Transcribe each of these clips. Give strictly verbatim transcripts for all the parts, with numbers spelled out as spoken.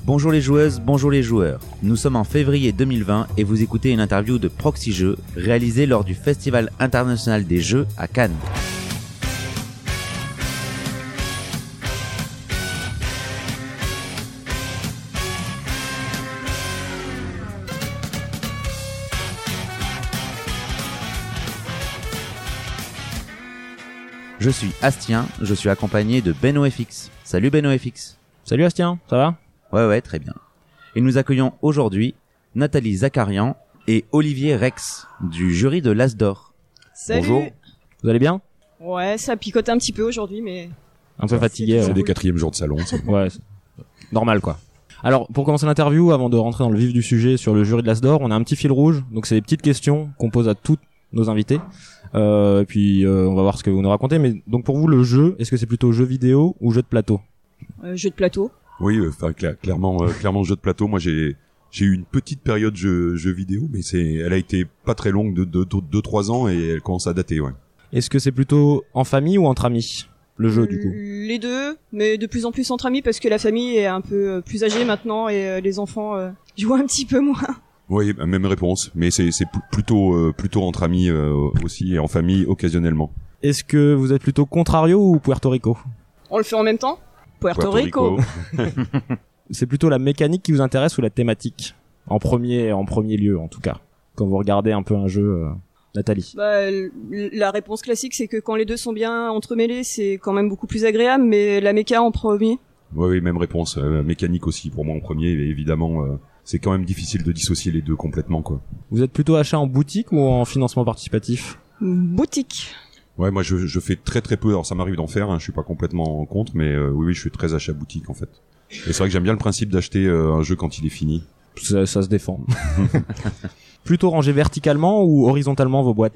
Bonjour les joueuses, bonjour les joueurs. Nous sommes en février deux mille vingt et vous écoutez une interview de Proxy Jeux réalisée lors du Festival international des jeux à Cannes. Je suis Astien, je suis accompagné de BenoFX. Salut BenoFX. Salut Astien, ça va ? Ouais ouais, très bien. Et nous accueillons aujourd'hui Nathalie Zakarian et Olivier Rex du jury de l'As d'Or. Salut. Bonjour. Vous allez bien ? Ouais, ça picote un petit peu aujourd'hui, mais... Un peu fatigué. C'est ouais. des quatrièmes jours de salon. Ça. Ouais, c'est normal quoi. Alors, pour commencer l'interview, avant de rentrer dans le vif du sujet sur le jury de l'As d'Or, on a un petit fil rouge. Donc c'est des petites questions qu'on pose à toutes nos invités. Euh, et puis euh, on va voir ce que vous nous racontez. Mais donc pour vous, le jeu, est-ce que c'est plutôt jeu vidéo ou jeu de plateau ? euh, Jeu de plateau. Oui, enfin euh, cla- clairement, euh, clairement jeu de plateau. Moi, j'ai j'ai eu une petite période jeu jeu vidéo, mais c'est, elle a été pas très longue, de deux deux trois ans, et elle commence à dater, ouais. Est-ce que c'est plutôt en famille ou entre amis, le jeu du coup ? Les deux, mais de plus en plus entre amis parce que la famille est un peu plus âgée maintenant et euh, les enfants euh, jouent un petit peu moins. Oui, même réponse, mais c'est c'est p- plutôt euh, plutôt entre amis euh, aussi, et en famille occasionnellement. Est-ce que vous êtes plutôt Contrario ou Puerto Rico ? On le fait en même temps ? Puerto, Puerto Rico. Rico. C'est plutôt la mécanique qui vous intéresse ou la thématique ? En premier, en premier lieu, en tout cas. Quand vous regardez un peu un jeu, euh, Nathalie. Bah, l- la réponse classique, c'est que quand les deux sont bien entremêlés, c'est quand même beaucoup plus agréable, mais la méca en premier. Oui, oui, même réponse. Euh, mécanique aussi pour moi en premier, et évidemment, euh, c'est quand même difficile de dissocier les deux complètement, quoi. Vous êtes plutôt achat en boutique ou en financement participatif ? Boutique. Ouais, moi je, je fais très très peu. Alors ça m'arrive d'en faire, hein, je suis pas complètement contre, mais euh, oui, oui, je suis très achat boutique en fait. Et c'est vrai que j'aime bien le principe d'acheter euh, un jeu quand il est fini. Ça, ça se défend. Plutôt ranger verticalement ou horizontalement vos boîtes ?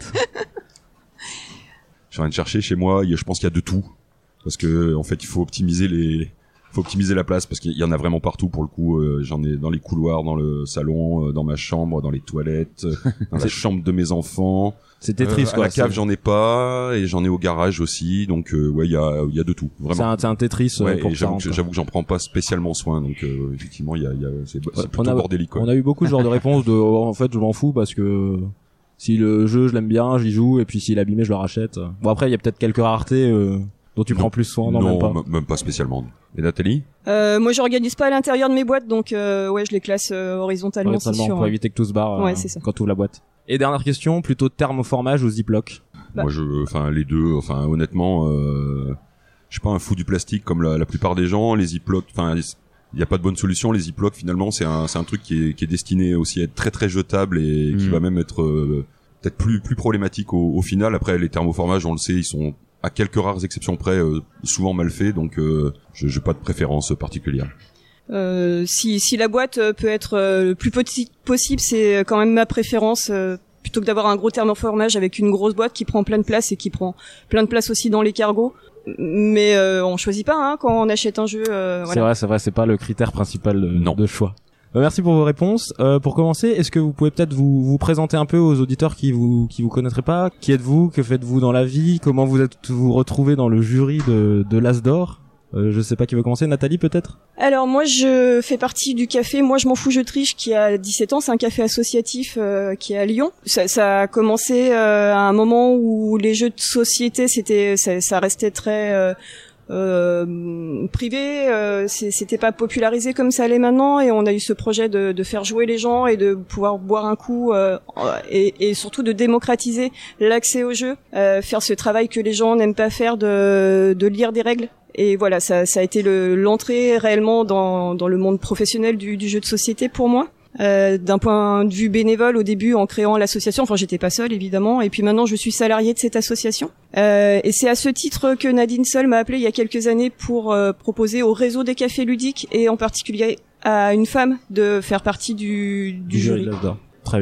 Je suis en train de chercher chez moi. Il y a, je pense qu'il y a de tout, parce que en fait il faut optimiser les, faut optimiser la place parce qu'il y en a vraiment partout pour le coup. Euh, j'en ai dans les couloirs, dans le salon, euh, dans ma chambre, dans les toilettes, euh, dans la chambre de mes enfants. C'est Tetris Euh, quoi. à la cave, c'est... j'en ai pas, et j'en ai au garage aussi. Donc euh, ouais, il y a, il y a de tout, vraiment. C'est un, c'est un Tetris euh, Ouais, pour et j'avoue, quarante, que, j'avoue que j'en prends pas spécialement soin, donc euh, effectivement, il y a, il y a, c'est, c'est Ouais, plutôt on a- bordélique, quoi. On a eu beaucoup de genres de réponses de oh, en fait je m'en fous parce que si le jeu je l'aime bien, j'y joue et puis s'il est abîmé, je le rachète. Bon après il y a peut-être quelques raretés euh, dont tu Non. prends plus soin, non, non, même pas. m- même pas spécialement. Et Nathalie? Euh, moi, j'organise pas à l'intérieur de mes boîtes, donc euh, ouais, je les classe euh, horizontalement, Horizontalement, c'est sûr. pour Ouais. éviter que tout se barre euh, Ouais, c'est ça. quand tu ouvres la boîte. Et dernière question, plutôt thermoformage ou Ziploc ? Bah. Moi, je, enfin, les deux. Enfin, honnêtement, euh, je suis pas un fou du plastique comme la, la plupart des gens. Les Ziploc, enfin, il y a pas de bonne solution. Les Ziploc, finalement, c'est un, c'est un truc qui est, qui est destiné aussi à être très très jetable et qui Mm. va même être euh, peut-être plus plus problématique au, au final. Après, les thermoformages, on le sait, ils sont à quelques rares exceptions près euh, souvent mal faits, donc euh, je j'ai pas de préférence particulière. Euh, si, si la boîte euh, peut être euh, le plus petite possible, c'est quand même ma préférence, euh, plutôt que d'avoir un gros thermoformage avec une grosse boîte qui prend plein de place et qui prend plein de place aussi dans les cargos. Mais euh, on choisit pas hein, quand on achète un jeu. Euh, C'est voilà. vrai, c'est vrai, c'est pas le critère principal de, Non. de choix. Euh, merci pour vos réponses. Euh, pour commencer, est-ce que vous pouvez peut-être vous, vous présenter un peu aux auditeurs qui vous qui vous connaîtraient pas ? Qui êtes-vous ? Que faites-vous dans la vie ? Comment vous êtes vous retrouvez dans le jury de de l'As d'Or ? euh, Je sais pas qui veut commencer. Nathalie peut-être ? Alors moi je fais partie du café Moi je m'en fous je triche qui a dix-sept ans, c'est un café associatif euh, qui est à Lyon. Ça, ça a commencé euh, à un moment où les jeux de société c'était ça, ça restait très euh, euh, privé, euh, c'est- c'était pas popularisé comme ça l'est maintenant et on a eu ce projet de, de faire jouer les gens et de pouvoir boire un coup euh, et, et surtout de démocratiser l'accès aux jeux, euh, faire ce travail que les gens n'aiment pas faire de, de lire des règles. Et voilà, ça, ça a été le, l'entrée réellement dans, dans le monde professionnel du, du jeu de société pour moi. Euh, d'un point de vue bénévole au début en créant l'association, enfin j'étais pas seule évidemment, et puis maintenant je suis salariée de cette association. Euh, et c'est à ce titre que Nadine Sol m'a appelée il y a quelques années pour euh, proposer au réseau des cafés ludiques et en particulier à une femme de faire partie du, du, Du jury jury. de l'As d'Or. Très bien.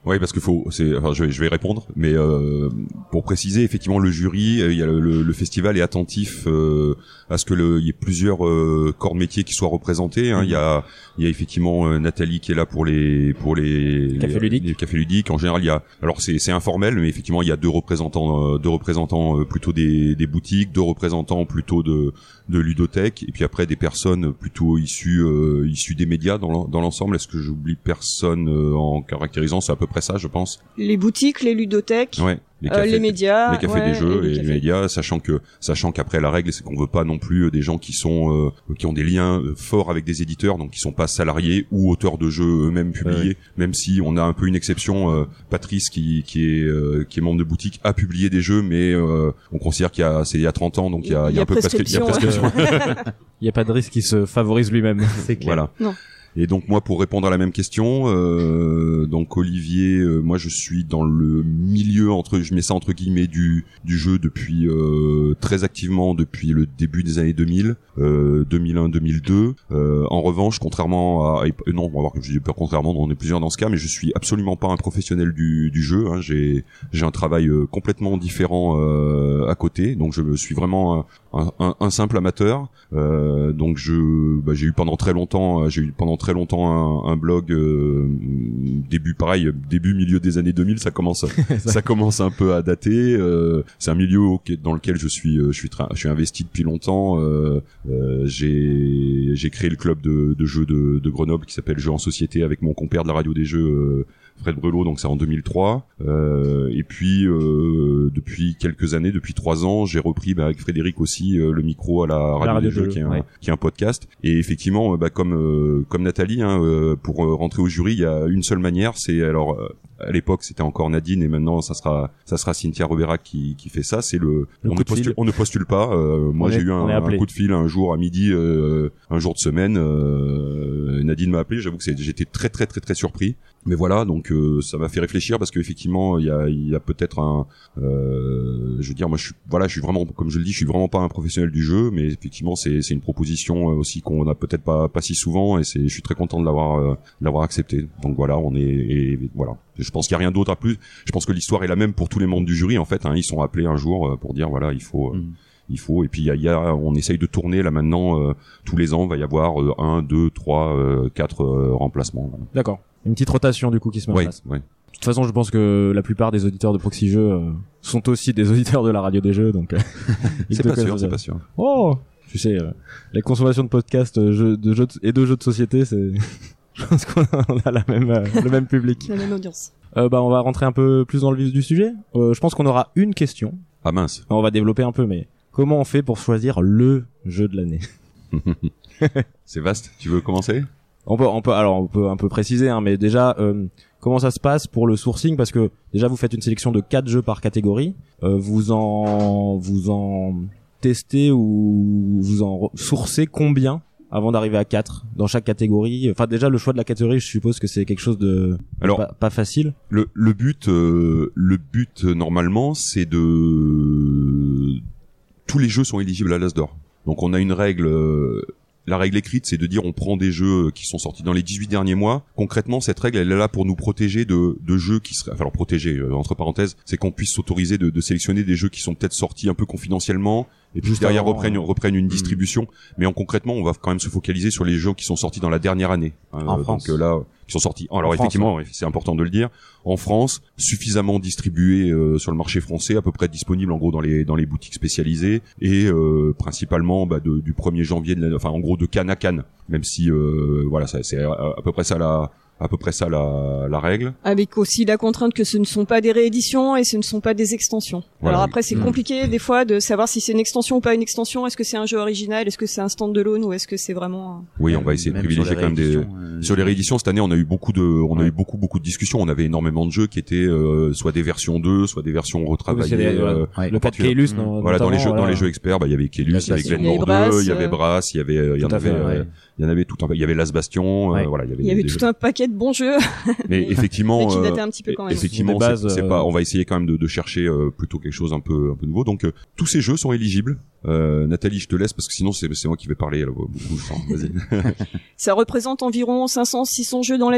Oui, parce que faut, c'est, enfin, je vais, je vais répondre, mais euh, pour préciser, effectivement, le jury, il y a le, le, le festival est attentif euh, à ce que le, il y ait plusieurs euh, corps de métier qui soient représentés. Hein. Il y a, il y a effectivement euh, Nathalie qui est là pour les, pour les cafés ludiques. Les cafés ludiques. En général, il y a, alors c'est, c'est informel, mais effectivement, il y a deux représentants, euh, deux représentants euh, plutôt des, des boutiques, deux représentants plutôt de, de ludothèques, et puis après des personnes plutôt issues, euh, issues des médias dans, dans l'ensemble. Est-ce que j'oublie personne euh, en caractérisant? C'est à peu près ça, je pense. Les boutiques, les ludothèques, ouais, les, cafés, euh, les médias, les cafés ouais, des jeux et, et les, les médias, sachant que sachant qu'après la règle, c'est qu'on veut pas non plus des gens qui sont euh, qui ont des liens forts avec des éditeurs, donc qui sont pas salariés ou auteurs de jeux eux-mêmes publiés. Ouais. Même si on a un peu une exception, euh, Patrice qui qui est euh, qui est membre de boutique a publié des jeux, mais euh, on considère qu'il y a c'est il y a trente ans, donc il y a il y, y a un peu prescription. Il y a pas de risque qu'il se favorise lui-même. C'est clair. Voilà. Non. Et donc moi, pour répondre à la même question, euh, donc Olivier, euh, moi je suis dans le milieu entre, je mets ça entre guillemets du du jeu depuis euh, très activement depuis le début des années deux mille, euh, deux mille un, deux mille deux. Euh, en revanche, contrairement à, euh, non, on va voir que je dis pas contrairement, on est plusieurs dans ce cas, mais je suis absolument pas un professionnel du du jeu. Hein. J'ai j'ai un travail euh, complètement différent euh, à côté, donc je suis vraiment un, un, un simple amateur. Euh, donc je, bah, j'ai eu pendant très longtemps, j'ai eu pendant très longtemps un, un blog euh, début pareil début milieu des années deux mille, ça commence ça commence un peu à dater. Euh, c'est un milieu dans lequel je suis je suis tra- je suis investi depuis longtemps. Euh, euh, j'ai j'ai créé le club de, de jeux de, de Grenoble qui s'appelle Jeux en Société avec mon compère de la radio des jeux euh, Fred Brelot, donc c'est en deux mille trois. Euh, et puis euh, depuis quelques années, depuis trois ans, j'ai repris bah, avec Frédéric aussi euh, le micro à la radio, la radio des jeux, qui est, un, ouais. qui est un podcast. Et effectivement, bah, comme euh, comme Nathalie, hein, euh, pour rentrer au jury, il y a une seule manière. C'est alors euh, à l'époque c'était encore Nadine et maintenant ça sera ça sera Cynthia Rovera qui qui fait ça. C'est le, le on ne postule on ne postule pas. Euh, moi on j'ai est, eu un, un coup de fil un jour à midi, euh, un jour de semaine. Euh, Nadine m'a appelé. J'avoue que c'est, j'étais très très très très surpris. Mais voilà, donc euh, ça m'a fait réfléchir parce qu'effectivement il y a il y a peut-être un euh, je veux dire moi je suis voilà je suis vraiment comme je le dis je suis vraiment pas un professionnel du jeu, mais effectivement c'est c'est une proposition aussi qu'on a peut-être pas pas si souvent, et c'est je suis très content de l'avoir euh, de l'avoir accepté. Donc voilà, on est et voilà. Je pense qu'il y a rien d'autre à plus. Je pense que l'histoire est la même pour tous les membres du jury en fait. Hein, ils sont appelés un jour pour dire voilà il faut. Euh, mmh. Il faut et puis il y a, y a on essaye de tourner là maintenant euh, tous les ans il va y avoir euh, un, deux, trois, euh, quatre euh, remplacements. Voilà. D'accord. Une petite rotation du coup qui se met ouais, en place. Ouais. De toute façon, je pense que la plupart des auditeurs de Proxy Jeux euh, sont aussi des auditeurs de la radio des jeux, donc. Euh, c'est pas sûr, c'est pas sûr. Oh, tu sais, euh, la consommation de podcasts, euh, jeux, de jeux de, et de jeux de société, c'est. Je pense qu'on a, on a la même, euh, le même public. La même audience. Euh, bah, on va rentrer un peu plus dans le vif du sujet. Euh, je pense qu'on aura une question. Ah mince. On va développer un peu, mais comment on fait pour choisir le jeu de l'année? C'est vaste. Tu veux commencer? On peut, on peut, alors on peut un peu préciser, hein, mais déjà, euh, comment ça se passe pour le sourcing? Parce que déjà, vous faites une sélection de quatre jeux par catégorie. Euh, vous en, vous en testez ou vous en sourcez combien avant d'arriver à quatre dans chaque catégorie? Enfin, déjà, le choix de la catégorie, je suppose que c'est quelque chose de alors pas, pas facile. Le, le but, euh, le but normalement, c'est de tous les jeux sont éligibles à l'As d'Or. Donc, on a une règle. Euh... La règle écrite, c'est de dire on prend des jeux qui sont sortis dans les dix-huit derniers mois. Concrètement, cette règle, elle est là pour nous protéger de, de jeux qui seraient... Enfin, alors protéger, euh, entre parenthèses, c'est qu'on puisse s'autoriser de, de sélectionner des jeux qui sont peut-être sortis un peu confidentiellement et puis juste derrière avant, reprennent, ouais. reprennent une distribution. Mmh. Mais en concrètement, on va quand même se focaliser sur les jeux qui sont sortis dans la dernière année. Hein, en euh, France. Donc là, qui sont sortis. Alors en effectivement, France, ouais. c'est important de le dire. En France, suffisamment distribués euh, sur le marché français, à peu près disponibles en gros dans les dans les boutiques spécialisées et euh, principalement bah, de, du premier janvier, de la, enfin en gros de Cannes à Cannes. Même si euh, voilà, ça, c'est à, à peu près ça la à peu près ça la, la règle. Avec aussi la contrainte que ce ne sont pas des rééditions et ce ne sont pas des extensions. Voilà. Alors après, c'est mmh. compliqué des fois de savoir si c'est une extension ou pas une extension. Est-ce que c'est un jeu original? Est-ce que c'est un stand-alone ou est-ce que c'est vraiment... Un... Oui, on va essayer de privilégier quand même des... Euh, sur les rééditions, cette année, on a eu beaucoup de, on ouais. a eu beaucoup, beaucoup de discussions. On avait énormément de jeux qui étaient euh, soit des versions deux, soit des versions retravaillées. Oui, euh, ouais. Le cas de Keylus, non, voilà, dans les jeux, voilà. dans les jeux experts, bah, il y avait Keylus, il y avait Glenmore deux, il y avait Brass, il y avait, il y en avait, il y en avait tout un, il y avait Las Bastion, voilà, il y avait, il y avait tout un paquet de bons jeux. Mais effectivement, mais qui datait un petit peu quand même. Effectivement, bases, c'est, c'est euh... pas. On va essayer quand même de, de chercher euh, plutôt quelque chose un peu, un peu nouveau. Donc, euh, tous ces jeux sont éligibles. Euh, Nathalie, je te laisse parce que sinon c'est, c'est moi qui vais parler là, beaucoup. Vas-y. Ça représente environ cinq cents, six cents jeux dans l'année.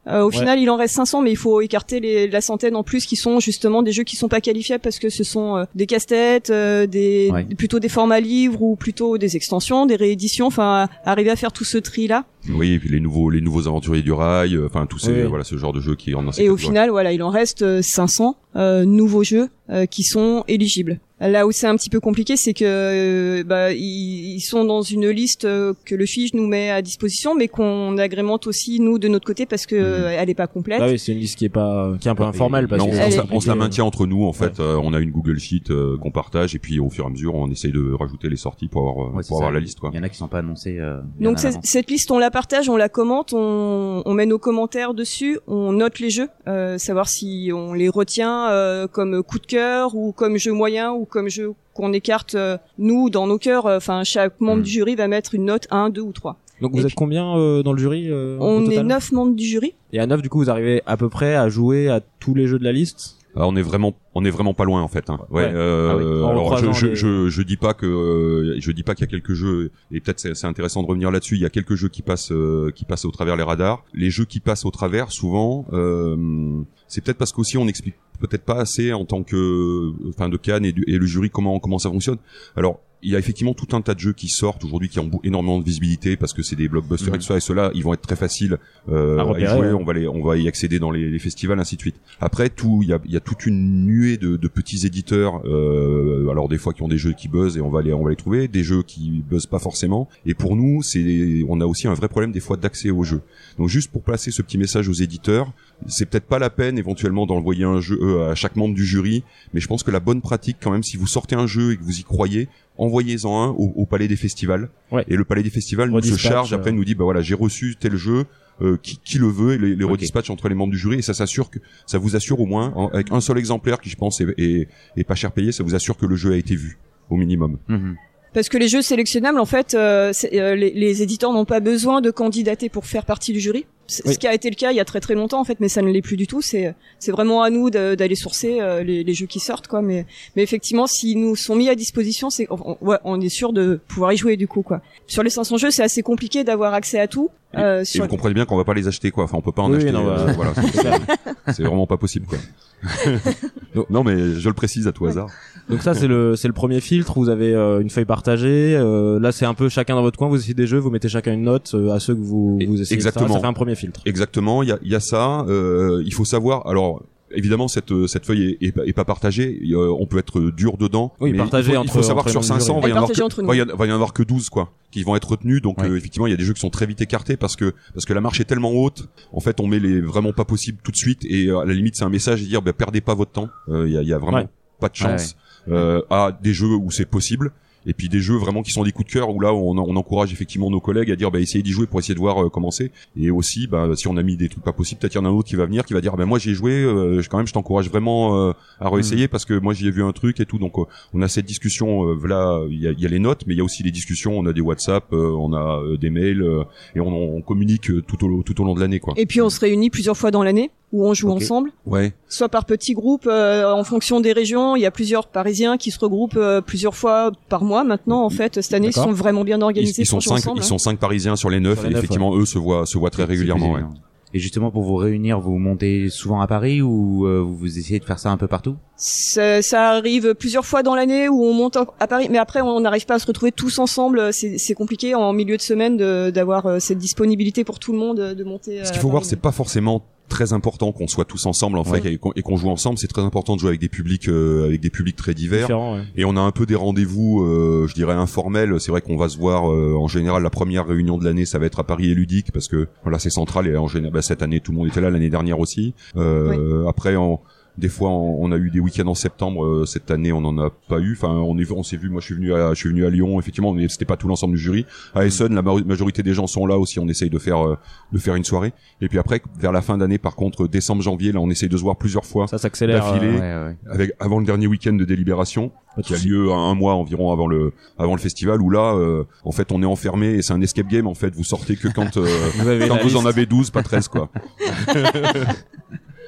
Euh, au Ouais. final, il en reste cinq cents, mais il faut écarter les, la centaine en plus qui sont justement des jeux qui sont pas qualifiables parce que ce sont euh, des casse-têtes, euh, des Ouais. plutôt des formats livres ou plutôt des extensions, des rééditions. Enfin, arriver à faire tout ce tri-là. Oui, et puis les nouveaux, les nouveaux aventuriers du rail, euh, enfin tous ces, Oui. voilà, ce genre de jeux qui en Et au final, voilà, il en reste euh, cinq cents euh, nouveaux jeux euh, qui sont éligibles. Là où c'est un petit peu compliqué, c'est que euh, bah, ils, ils sont dans une liste euh, que le F I J nous met à disposition, mais qu'on agrémente aussi nous de notre côté parce que euh, elle est pas complète. Ah oui, c'est une liste qui est pas, qui est un peu informelle parce Non, que on, Elle se- est- on se la euh, maintient entre nous en fait. Euh, on a une Google Sheet euh, qu'on partage et puis au fur et à mesure on essaye de rajouter les sorties pour avoir, euh, Ouais, c'est pour avoir ça. la liste quoi. Il y en a qui sont pas annoncés. Euh, bien Donc à c'est- l'avance. cette liste, on la partage, on la commente, on, on met nos commentaires dessus, on note les jeux, euh, savoir si on les retient euh, comme coup de cœur ou comme jeu moyen ou comme jeu qu'on écarte euh, nous dans nos cœurs. Enfin, chaque membre Mm. du jury va mettre une note un, deux ou trois. Donc vous Et êtes puis- combien euh, dans le jury euh, au On est total neuf membres du jury. Et à neuf, du coup, vous arrivez à peu près à jouer à tous les jeux de la liste. Ah, on est vraiment, on est vraiment pas loin en fait. Hein. Ouais. Ouais. Euh, Ah oui. En alors je, recroisant je, les- je, je dis pas que, euh, je dis pas qu'il y a quelques jeux et peut-être c'est, c'est intéressant de revenir là-dessus. Il y a quelques jeux qui passent, euh, qui passent au travers les radars. Les jeux qui passent au travers, souvent, euh, c'est peut-être parce qu'aussi on explique peut-être pas assez en tant que, enfin de Cannes et, du, et le jury comment comment ça fonctionne. Alors il y a effectivement tout un tas de jeux qui sortent aujourd'hui qui ont beau- énormément de visibilité parce que c'est des blockbusters Mhm. et tout ça et ceux-là ils vont être très faciles euh, À à, y repérer, jouer, ouais. on va les on va y accéder dans les, les festivals ainsi de suite. Après tout il y a il y a toute une nuée de, de petits éditeurs euh, alors des fois qui ont des jeux qui buzzent et on va les on va les trouver, des jeux qui buzzent pas forcément et pour nous c'est on a aussi un vrai problème des fois d'accès aux jeux. Donc juste pour placer ce petit message aux éditeurs, c'est peut-être pas la peine éventuellement d'envoyer un jeu euh, à chaque membre du jury, mais je pense que la bonne pratique quand même si vous sortez un jeu et que vous y croyez, envoyez-en un au, au palais des festivals. Ouais. Et le palais des festivals nous se Redispatch, charge après euh. nous dit bah voilà j'ai reçu tel jeu euh, qui, qui le veut et les, les Ok. redispatch entre les membres du jury et ça s'assure que ça vous assure au moins en- avec un seul exemplaire qui je pense est, est, est pas cher payé, ça vous assure que le jeu a été vu au minimum. Mhm. Parce que les jeux sélectionnables, en fait, euh, c'est- euh, les, les éditeurs n'ont pas besoin de candidater pour faire partie du jury. C'est Oui. ce qui a été le cas il y a très très longtemps, en fait, mais ça ne l'est plus du tout. C'est c'est vraiment à nous de- d'aller sourcer euh, les, les jeux qui sortent, quoi. Mais mais effectivement, s'ils nous sont mis à disposition, c'est on, ouais, on est sûr de pouvoir y jouer du coup, quoi. Sur les cinq cents jeux, c'est assez compliqué d'avoir accès à tout. Euh, Et sur... vous comprenez bien qu'on va pas les acheter quoi. Enfin on peut pas en Oui, acheter. non, bah, euh, voilà, c'est, c'est- c'est vraiment pas possible quoi. non mais je le précise à tout hasard. Donc ça, c'est le, c'est le premier filtre. Vous avez euh, une feuille partagée. Euh, là, c'est un peu chacun dans votre coin. Vous essayez des jeux, vous mettez chacun une note euh, à ceux que vous, vous essayez. et cetera. Exactement. Ça fait un premier filtre. Exactement, il y a, il y a ça. Euh, il faut savoir. Alors, évidemment, cette cette feuille est, est, pas- est pas partagée. Il y a- on peut être dur dedans. Oui, mais partagée il faut, entre- il faut savoir entre que sur les membres du cinq cents, jury. va y en avoir Partagée que, entre nous. va y en- va y en avoir que douze quoi, qui vont être retenus. Donc Ouais. euh, effectivement, il y a des jeux qui sont très vite écartés parce que parce que la marche est tellement haute. En fait, on met les vraiment pas possible tout de suite et euh, à la limite, c'est un message et dire bah, perdez pas votre temps. Euh, Il y a, il y a vraiment Ouais. pas de chance euh, à des jeux où c'est possible. Et puis des jeux vraiment qui sont des coups de cœur où là on, on encourage effectivement nos collègues à dire bah essayez d'y jouer pour essayer de voir euh, comment c'est. Et aussi bah si on a mis des trucs pas possibles, peut-être il y en a un autre qui va venir qui va dire bah moi j'y ai joué, euh, je- quand même je t'encourage vraiment euh, à réessayer parce que moi j'y ai vu un truc et tout. Donc euh, on a cette discussion euh, là il y a, il y a les notes mais il y a aussi les discussions, on a des WhatsApp, euh, on a euh, des mails euh, et on, on communique euh, tout au tout au long de l'année quoi. Et puis on se réunit plusieurs fois dans l'année où on joue Ok. ensemble. Ouais. Soit par petits groupes euh, en fonction des régions. Il y a plusieurs Parisiens qui se regroupent euh, plusieurs fois par mois maintenant. En fait, cette année, ils D'accord. sont vraiment bien Ils, organisés ils sont pour jouer cinq, ensemble. ils hein. sont cinq Parisiens sur les neuf Sur les et neuf, effectivement eux se voient se voient très C'est régulièrement. Ouais. plaisir. Et justement, pour vous réunir, vous montez souvent à Paris ou euh, vous essayez de faire ça un peu partout? Ça, ça arrive plusieurs fois dans l'année où on monte en- à Paris, mais après on n'arrive pas à se retrouver tous ensemble. C'est c'est compliqué en milieu de semaine de- d'avoir euh, cette disponibilité pour tout le monde euh, de monter. Ce à qu'il faut voir, Paris. c'est pas forcément très important qu'on soit tous ensemble en fait Ouais. et qu'on, et qu'on joue ensemble. C'est très important de jouer avec des publics euh, avec des publics très divers. Différent, ouais. Et on a un peu des rendez-vous, euh, je dirais informels. C'est vrai qu'on va se voir euh, en général la première réunion de l'année, ça va être à Paris et Ludique parce que voilà c'est central et en général bah, cette année tout le monde était là, l'année dernière aussi. Euh, Après en des fois, on, on a eu des week-ends en septembre. Euh, cette année, on n'en a pas eu. Enfin, on est, on s'est vu. Moi, je suis venu à, je suis venu à Lyon. Effectivement, mais c'était pas tout l'ensemble du jury. À Essen, la ma- majorité des gens sont là aussi. On essaye de faire, euh, de faire une soirée. Et puis après, vers la fin d'année, par contre, décembre, janvier, là, on essaye de se voir plusieurs fois, Ça s'accélère. d'affilée. euh, Ouais, ouais. avec avant le dernier week-end de délibération, qui a lieu un, un mois environ avant le, avant le festival. Où là, euh, en fait, on est enfermé et c'est un escape game. En fait, vous sortez que quand, euh, Vous avez quand la vous en liste. avez douze, pas treize, quoi.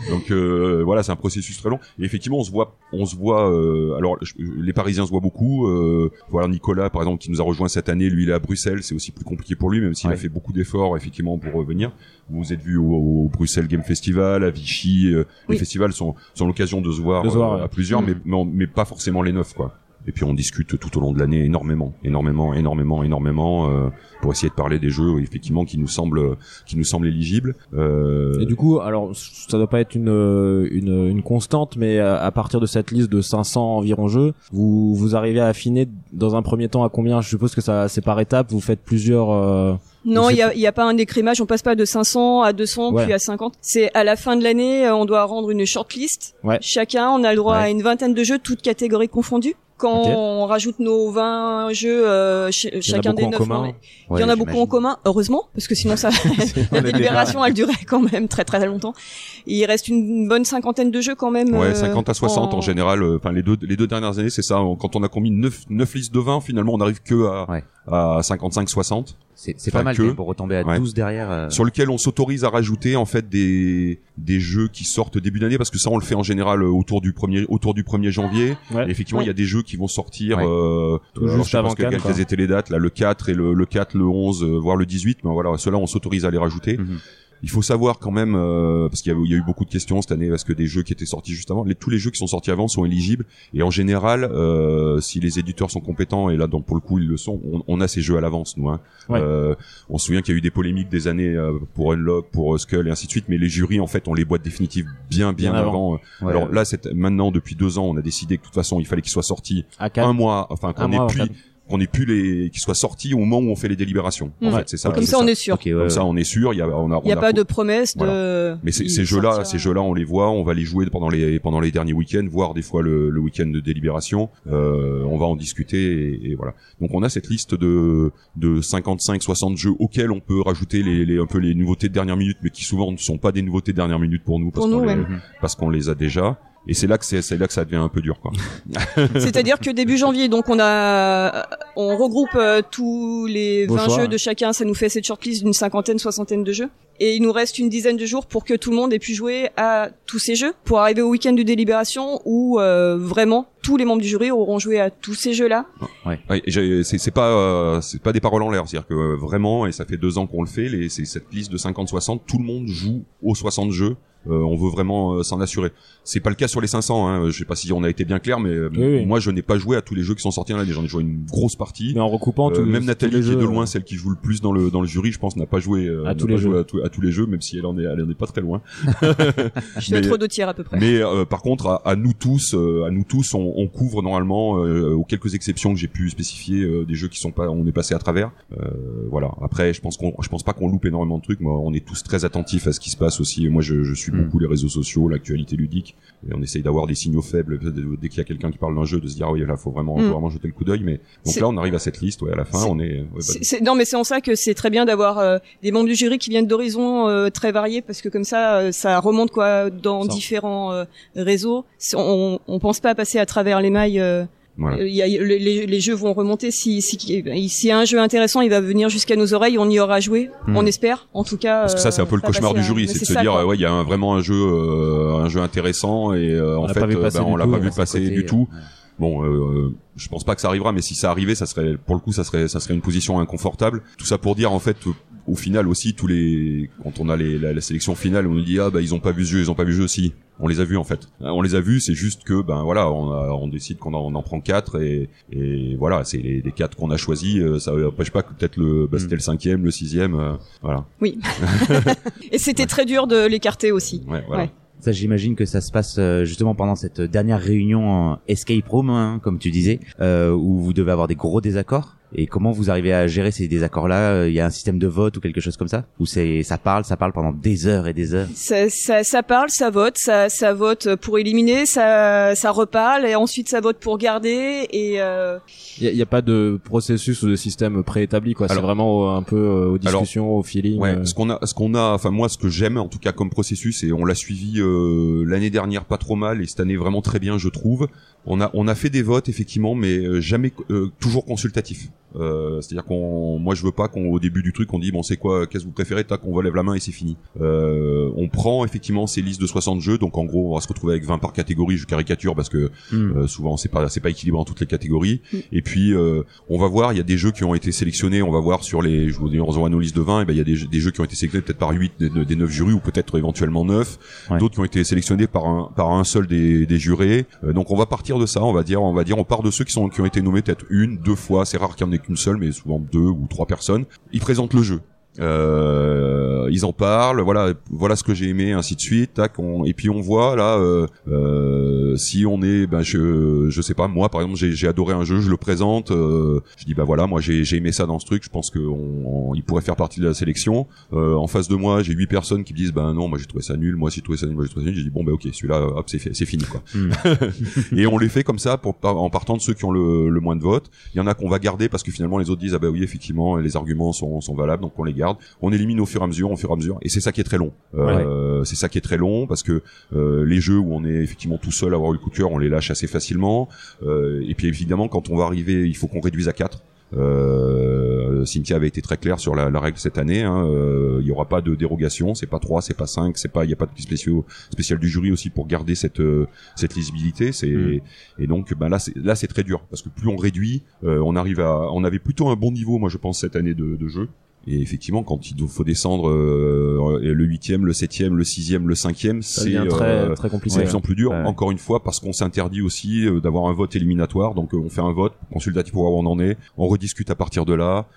Donc euh, voilà, c'est un processus très long. Et effectivement, on se voit, on se voit. Euh, alors, je, les Parisiens se voient beaucoup. Euh, voilà, Nicolas, par exemple, qui nous a rejoint cette année, lui, il est à Bruxelles. C'est aussi plus compliqué pour lui, même s'il ouais. a fait beaucoup d'efforts effectivement pour revenir. Vous vous êtes vu au, au Bruxelles Game Festival, à Vichy. Euh, oui. Les festivals sont, sont l'occasion de se voir, de euh, voir ouais. à plusieurs, mmh. mais, mais mais pas forcément les neuf, quoi. Et puis on discute tout au long de l'année énormément, énormément, énormément, énormément euh, pour essayer de parler des jeux effectivement qui nous semblent, qui nous semblent éligibles. Euh... Et du coup, alors ça doit pas être une une, une constante, mais à partir de cette liste de cinq cents environ jeux, vous vous arrivez à affiner dans un premier temps à combien? Je suppose que ça c'est par étapes. Vous faites plusieurs. Euh... Non, il y a, y a pas un écrémage. On passe pas de cinq cents à deux cents ouais. puis à cinquante. C'est à la fin de l'année, on doit rendre une shortlist. Ouais. Chacun, on a le droit ouais. à une vingtaine de jeux, toutes catégories confondues. Quand okay. on rajoute nos vingt jeux, euh, ch- chacun des neuf, il ouais, y en a beaucoup en commun, heureusement, parce que sinon ça, la délibération, elle durait quand même très très longtemps. Il reste une bonne cinquantaine de jeux quand même. Ouais, cinquante à soixante en, en général. Enfin, euh, les deux les deux dernières années, c'est ça. Quand on a commis neuf neuf listes de vingt, finalement, on n'arrive que à ouais. à cinquante-cinq soixante. C'est, c'est enfin, pas mal que, pour retomber à ouais. douze derrière. Euh... Sur lequel on s'autorise à rajouter en fait des des jeux qui sortent début d'année, parce que ça on le fait en général autour du premier autour du premier janvier. Ouais. Et effectivement, il ouais. y a des jeux qui vont sortir. Ouais. Euh, Tout juste avant Cannes. Quelles étaient les dates là, le quatre et le le quatre, le onze, euh, voire le dix-huit. Mais voilà, ceux-là on s'autorise à les rajouter. Mm-hmm. Il faut savoir quand même, euh, parce qu'il y a, il y a eu beaucoup de questions cette année, parce que des jeux qui étaient sortis juste avant, les, tous les jeux qui sont sortis avant sont éligibles. Et en général, euh, si les éditeurs sont compétents, et là donc pour le coup ils le sont, on, on a ces jeux à l'avance, nous. Hein. Ouais. Euh, on se souvient qu'il y a eu des polémiques des années euh, pour Unlock, pour uh, Skull et ainsi de suite, mais les jurys en fait ont les boîtes définitives bien bien, bien avant. avant. Ouais, Alors ouais. là, c'est, maintenant depuis deux ans, on a décidé que de toute façon il fallait qu'ils soient sortis un mois, enfin qu'on ait plus. qu'on ait pu les qui soient sortis au moment où on fait les délibérations. Mmh. En fait, c'est ça. Comme c'est ça, ça, on est sûr. Okay, ouais, Comme ouais. ça, on est sûr. Il y a, on a, il y a on pas a... de promesse voilà. de. Mais ces, ces jeux-là, sortira... ces jeux-là, on les voit, on va les jouer pendant les pendant les derniers week-ends, voire des fois le, le week-end de délibération. Euh, on va en discuter et, et voilà. Donc on a cette liste de de cinquante-cinq, soixante jeux auxquels on peut rajouter les, les un peu les nouveautés de dernière minute, mais qui souvent ne sont pas des nouveautés de dernière minute pour nous parce pour qu'on nous, les, ouais. parce qu'on les a déjà. Et c'est là que c'est, c'est là que ça devient un peu dur, quoi. C'est-à-dire que début janvier, donc on a, on regroupe euh, tous les vingt jeux de chacun, ça nous fait cette shortlist d'une cinquantaine, soixantaine de jeux. Et il nous reste une dizaine de jours pour que tout le monde ait pu jouer à tous ces jeux, pour arriver au week-end de délibération où euh, vraiment tous les membres du jury auront joué à tous ces jeux-là. Ouais. Ouais, j'ai, c'est, c'est pas, euh, c'est pas des paroles en l'air, c'est-à-dire que euh, vraiment, et ça fait deux ans qu'on le fait, les, c'est cette liste de cinquante soixante, tout le monde joue aux soixante jeux. Euh, on veut vraiment euh, s'en assurer. C'est pas le cas sur les cinq cents. Hein. Je sais pas si on a été bien clair, mais euh, oui, oui. moi je n'ai pas joué à tous les jeux qui sont sortis là. J'en ai joué une grosse partie. Mais en recoupant, euh, même les, Nathalie, les qui jeux, est de loin euh... celle qui joue le plus dans le dans le jury, je pense, n'a pas joué euh, à, tous pas les joué jeux. À, tout, à tous les jeux, même si elle en est, elle en est pas très loin. Je suis trop deux tiers à peu près. Mais euh, par contre, à, à nous tous, euh, à nous tous, on, on couvre normalement, euh, aux quelques exceptions que j'ai pu spécifier, euh, des jeux qui sont pas, on est passé à travers. Euh, voilà. Après, je pense qu'on, je pense pas qu'on loupe énormément de trucs. Moi, on est tous très attentifs à ce qui se passe aussi. Moi, je, je suis mm. beaucoup les réseaux sociaux, l'actualité ludique, et on essaye d'avoir des signaux faibles dès qu'il y a quelqu'un qui parle d'un jeu, de se dire ah oui, là, faut vraiment, mm. faut vraiment jeter le coup d'œil. Mais donc c'est... là, on arrive à cette liste. Ouais, à la fin, c'est... on est. Ouais, c'est, c'est... Non, mais c'est en ça que c'est très bien d'avoir euh, des membres du jury qui viennent d'horizons euh, très variés, parce que comme ça, euh, ça remonte quoi dans ça. différents euh, réseaux. On, on pense pas à passer à travers les mailles. Euh, Voilà. Il y a, les, les jeux vont remonter. Si, si, s'il y a un jeu intéressant, il va venir jusqu'à nos oreilles. On y aura joué. Mmh. On espère. En tout cas. Parce que ça, c'est un peu euh, le cauchemar du jury, à... c'est de c'est se ça, dire, quoi. ouais, il y a un, vraiment un jeu, euh, un jeu intéressant et euh, en fait, euh, ben, on l'a pas vu passer du tout. Bon, euh, je pense pas que ça arrivera, mais si ça arrivait, ça serait, pour le coup, ça serait, ça serait une position inconfortable. Tout ça pour dire, en fait, au final aussi, tous les, quand on a les, la, la sélection finale, on nous dit ah bah ils ont pas vu ce jeu, ils ont pas vu ce jeu, si. On les a vus en fait. On les a vus, c'est juste que ben voilà, on, a, on décide qu'on en, on en prend quatre et, et voilà, c'est les, les quatre qu'on a choisis. Ça n'empêche pas que peut-être le, bah, c'était le cinquième, le sixième, euh, voilà. Oui. Et c'était ouais. très dur de l'écarter aussi. Ouais, voilà. Ouais. Ça, j'imagine que ça se passe euh, justement pendant cette dernière réunion en escape room, hein, comme tu disais, euh, où vous devez avoir des gros désaccords. Et comment vous arrivez à gérer ces désaccords-là? Il y a un système de vote ou quelque chose comme ça? Ou c'est, ça parle, ça parle pendant des heures et des heures? Ça, ça, ça parle, ça vote, ça, ça vote pour éliminer, ça, ça reparle, et ensuite ça vote pour garder, et euh... Il y a, y a pas de processus ou de système préétabli, quoi. Alors, c'est vraiment un peu euh, aux discussions, alors, au feeling. Ouais. Euh... Ce qu'on a, ce qu'on a, enfin moi, ce que j'aime en tout cas comme processus, et on l'a suivi euh, l'année dernière pas trop mal, et cette année vraiment très bien, je trouve. on a on a fait des votes effectivement, mais euh, jamais euh, toujours consultatifs. Euh, c'est-à-dire qu'on, moi je veux pas qu'on au début du truc on dit bon c'est quoi, qu'est-ce que vous préférez, tac on relève la main et c'est fini. Euh, on prend effectivement ces listes de soixante jeux, donc en gros on va se retrouver avec vingt par catégorie, je caricature parce que mm. euh, souvent c'est pas c'est pas équilibré dans toutes les catégories. Mm. Et puis euh, on va voir, il y a des jeux qui ont été sélectionnés, on va voir sur les, je vous dis on reçoit nos listes de vingt, et ben il y a des, des jeux qui ont été sélectionnés peut-être par huit des, des neuf jurys ou peut-être éventuellement neuf, ouais. D'autres qui ont été sélectionnés par un par un seul des, des jurés. Euh, donc on va partir de ça, on va dire on va dire on part de ceux qui sont qui ont été nommés peut-être une, deux fois, c'est rare qu'il y en ait qu'une seule, mais souvent deux ou trois personnes. Ils présentent le jeu. Euh, ils en parlent, voilà, voilà ce que j'ai aimé, ainsi de suite. Tac, on, et puis on voit là, euh, euh, si on est, ben je, je sais pas, moi par exemple, j'ai, j'ai adoré un jeu, je le présente, euh, je dis bah voilà, moi j'ai, j'ai aimé ça dans ce truc, je pense que on, on, il pourrait faire partie de la sélection. Euh, en face de moi, j'ai huit personnes qui me disent bah non, moi j'ai trouvé ça nul, moi j'ai trouvé ça nul, moi j'ai trouvé ça nul. J'ai dit bon bah ok, celui-là, hop, c'est fait, c'est fini quoi. Mm. Et on les fait comme ça pour en partant de ceux qui ont le, le moins de votes. Il y en a qu'on va garder parce que finalement les autres disent ah bah oui effectivement les arguments sont, sont valables, donc on les garde. On élimine au fur et à mesure, au fur et à mesure, et c'est ça qui est très long. Euh, ouais. C'est ça qui est très long parce que euh, les jeux où on est effectivement tout seul à avoir eu le coup de cœur, on les lâche assez facilement. Euh, et puis évidemment, quand on va arriver, il faut qu'on réduise à quatre. Euh, Cynthia avait été très claire sur la, la règle cette année. Hein. Euh, il y aura pas de dérogation. C'est pas trois, c'est pas cinq, c'est pas. Il y a pas de spéciaux spécial du jury aussi pour garder cette euh, cette lisibilité. C'est mmh. Et donc ben là c'est là c'est très dur parce que plus on réduit, euh, on arrive à. On avait plutôt un bon niveau, moi je pense cette année de, de jeu. Et effectivement, quand il faut descendre euh, le huitième, le septième, le sixième, le cinquième, ça c'est très, euh, très compliqué. C'est de plus en plus dur. Ouais. Encore une fois, parce qu'on s'interdit aussi euh, d'avoir un vote éliminatoire. Donc, euh, on fait un vote consultatif pour voir où on en est. On rediscute à partir de là.